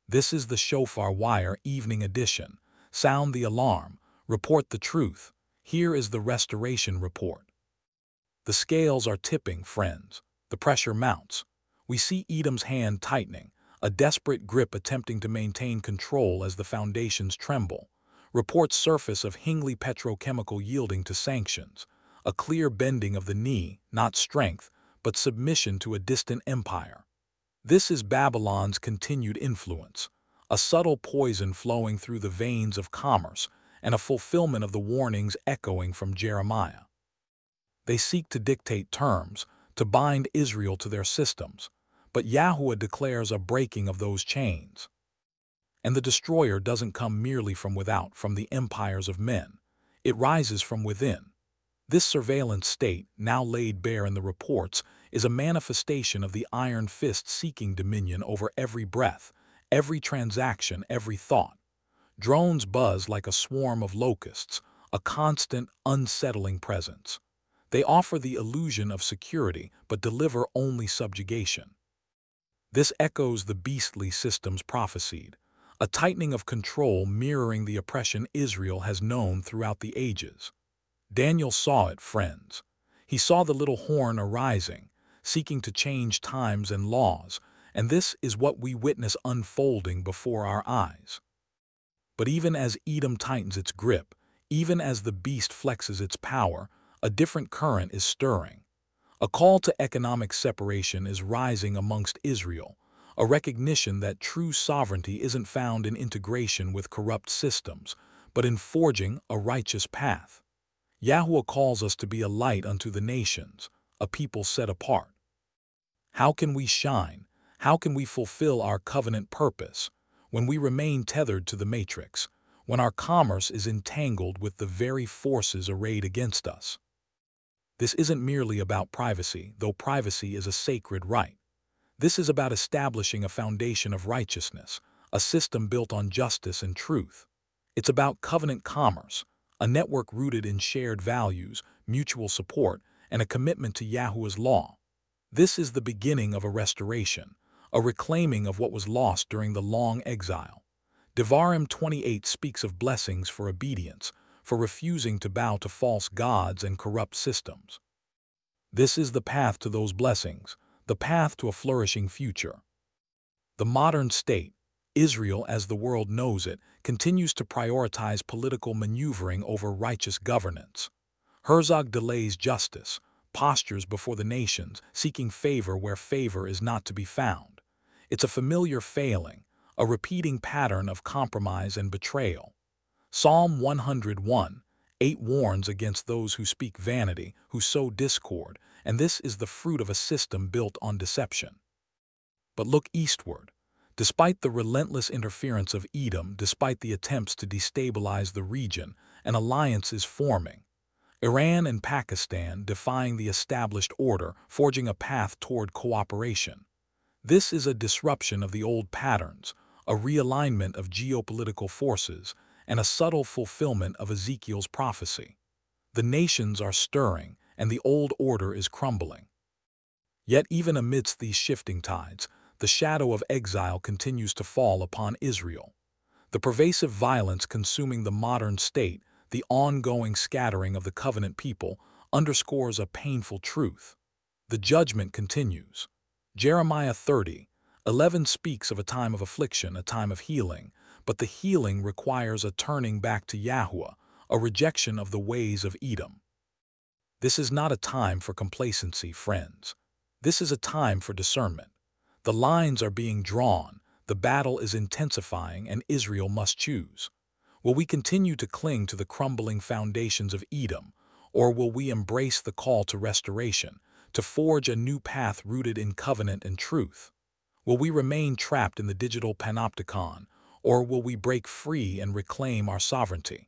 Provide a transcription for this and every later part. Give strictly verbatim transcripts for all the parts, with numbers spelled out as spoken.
This is the Shofar Wire Evening Edition. Sound the alarm. Report the truth. Here is the Restoration Report. The scales are tipping, friends. The pressure mounts. We see Edom's hand tightening, a desperate grip attempting to maintain control as the foundations tremble. Reports surface of Hingley Petrochemical yielding to sanctions. A clear bending of the knee, not strength, but submission to a distant empire. This is Babylon's continued influence, a subtle poison flowing through the veins of commerce and a fulfillment of the warnings echoing from Jeremiah. They seek to dictate terms, to bind Israel to their systems, but Yahuwah declares a breaking of those chains. And the destroyer doesn't come merely from without, from the empires of men. It rises from within. This surveillance state, now laid bare in the reports, is a manifestation of the iron fist seeking dominion over every breath, every transaction, every thought. Drones buzz like a swarm of locusts, a constant, unsettling presence. They offer the illusion of security, but deliver only subjugation. This echoes the beastly systems prophesied, a tightening of control mirroring the oppression Israel has known throughout the ages. Daniel saw it, friends. He saw the little horn arising, seeking to change times and laws, and this is what we witness unfolding before our eyes. But even as Edom tightens its grip, even as the beast flexes its power, a different current is stirring. A call to economic separation is rising amongst Israel, a recognition that true sovereignty isn't found in integration with corrupt systems, but in forging a righteous path. Yahuwah calls us to be a light unto the nations, a people set apart. How can we shine? How can we fulfill our covenant purpose when we remain tethered to the matrix, when our commerce is entangled with the very forces arrayed against us? This isn't merely about privacy, though privacy is a sacred right. This is about establishing a foundation of righteousness, a system built on justice and truth. It's about covenant commerce, a network rooted in shared values, mutual support, and a commitment to Yahuwah's law. This is the beginning of a restoration, a reclaiming of what was lost during the long exile. Devarim twenty-eight speaks of blessings for obedience, for refusing to bow to false gods and corrupt systems. This is the path to those blessings, the path to a flourishing future. The modern state, Israel as the world knows it, continues to prioritize political maneuvering over righteous governance. Herzog delays justice, postures before the nations, seeking favor where favor is not to be found. It's a familiar failing, a repeating pattern of compromise and betrayal. Psalm one hundred one, eight warns against those who speak vanity, who sow discord, and this is the fruit of a system built on deception. But look eastward. Despite the relentless interference of Edom, despite the attempts to destabilize the region, an alliance is forming. Iran and Pakistan defying the established order, forging a path toward cooperation. This is a disruption of the old patterns, a realignment of geopolitical forces, and a subtle fulfillment of Ezekiel's prophecy. The nations are stirring, and the old order is crumbling. Yet even amidst these shifting tides, the shadow of exile continues to fall upon Israel. The pervasive violence consuming the modern state, the ongoing scattering of the covenant people, underscores a painful truth. The judgment continues. Jeremiah thirty, eleven speaks of a time of affliction, a time of healing, but the healing requires a turning back to Yahuwah, a rejection of the ways of Edom. This is not a time for complacency, friends. This is a time for discernment. The lines are being drawn, the battle is intensifying, and Israel must choose. Will we continue to cling to the crumbling foundations of Edom, or will we embrace the call to restoration, to forge a new path rooted in covenant and truth? Will we remain trapped in the digital panopticon, or will we break free and reclaim our sovereignty?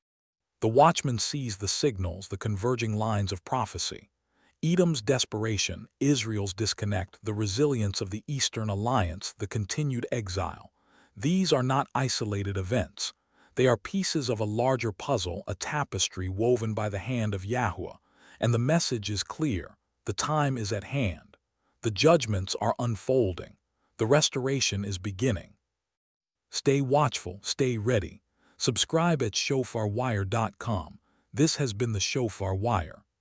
The watchman sees the signals, the converging lines of prophecy. Edom's desperation, Israel's disconnect, the resilience of the Eastern Alliance, the continued exile. These are not isolated events. They are pieces of a larger puzzle, a tapestry woven by the hand of Yahuwah. And the message is clear. The time is at hand. The judgments are unfolding. The restoration is beginning. Stay watchful, stay ready. Subscribe at shofar wire dot com. This has been the Shofar Wire.